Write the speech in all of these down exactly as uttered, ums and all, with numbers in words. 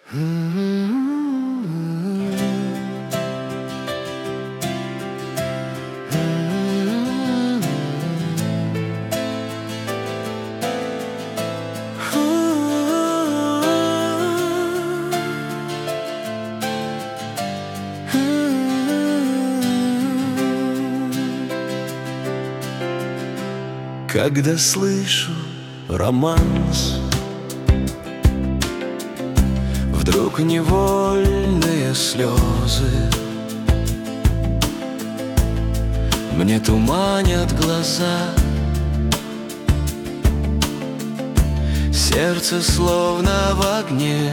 Когда слышу романс, вдруг невольные слезы мне туманят глаза. Сердце словно в огне.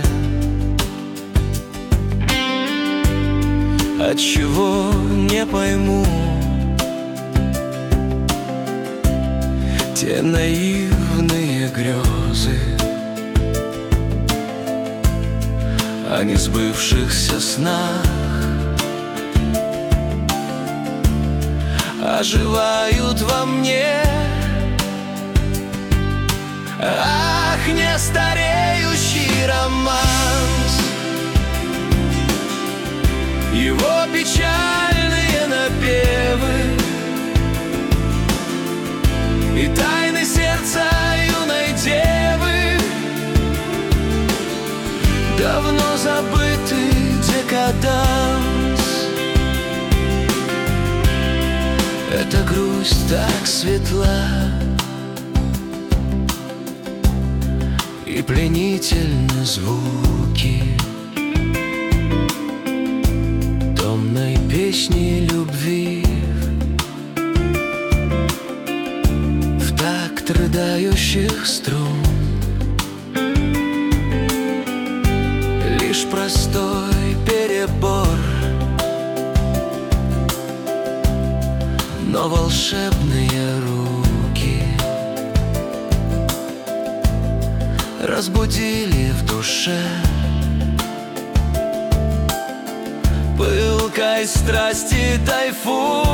Отчего не пойму те наивные грезы о несбывшихся снах оживают во мне. Ах, не стареющий романс, его печальные напевы и тайны сердца юной девы, давно забытый декаданс. Эта грусть так светла и пленительны звуки томной песни любви, в такт рыдающих струн. Лишь простой перебор, но волшебные руки разбудили в душе пылкой страсти тайфун.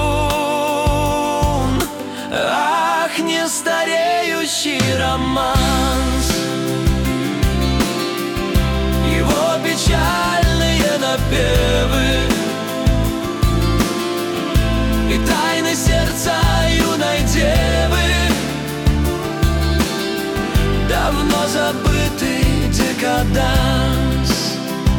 Ах, не стареющий романс, его печальные напевы и тайны сердца юной девы, давно забытый декаданс.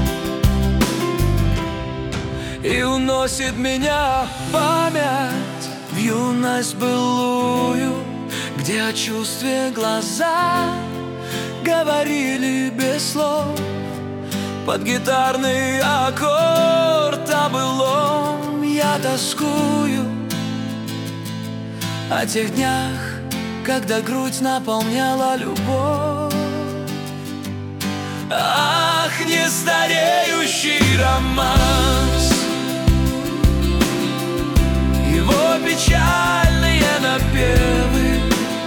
И уносит меня память в юность былую, где о чувстве глаза говорили без слов под гитарный аккорд. О былом я тоскую, о тех днях, когда грудь наполняла любовь. Ах, не стареющий романс, его печальные напевы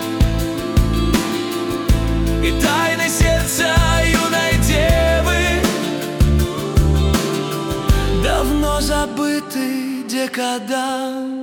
и тайны сердца юной девы, давно забытый декаданс.